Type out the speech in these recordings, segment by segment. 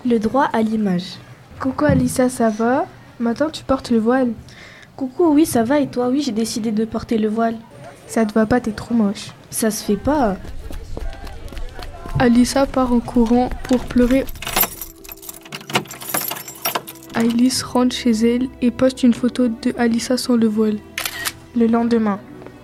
Le droit à l'image. Coucou Alissa, ça va? Maintenant tu portes le voile. Coucou, oui, ça va et toi? Oui, j'ai décidé de porter le voile. Ça te va pas, t'es trop moche. Ça se fait pas. Alissa part en courant pour pleurer. Aïlis rentre chez elle et poste une photo de Alissa sans le voile. Le lendemain.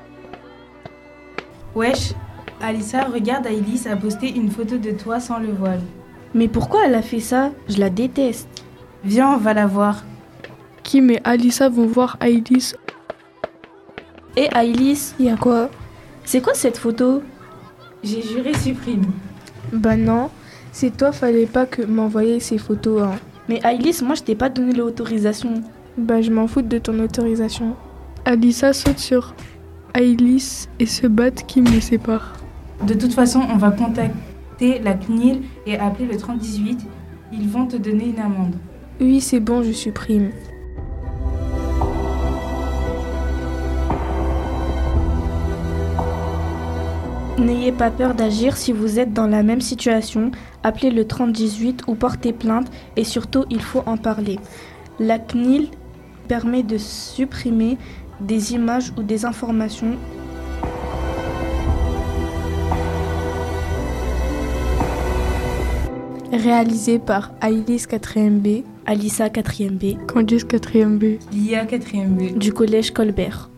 Wesh, Alissa, regarde, Aïlis a posté une photo de toi sans le voile. Mais pourquoi elle a fait ça? Je la déteste. Viens, on va la voir. Kim et Alissa vont voir Aïlis. Et Aïlis, Y'a quoi? c'est quoi cette photo? J'ai juré supprime. Bah non, c'est toi, fallait pas que m'envoyer ces photos, hein. Mais Aïlis, moi je t'ai pas donné l'autorisation. Bah je m'en fous de ton autorisation. Alissa saute sur Aïlis et se battent, Kim les sépare. De toute façon, on va contacter la CNIL et appeler le 3018. Ils vont te donner une amende. Oui, c'est bon, je supprime. N'ayez pas peur d'agir si vous êtes dans la même situation. Appelez le 3018 ou portez plainte et surtout, il faut en parler. La CNIL permet de supprimer des images ou des informations. Réalisé par Aïlis 4e B, Alissa 4e B Candice 4e B. L'IA 4e B. du collège Colbert.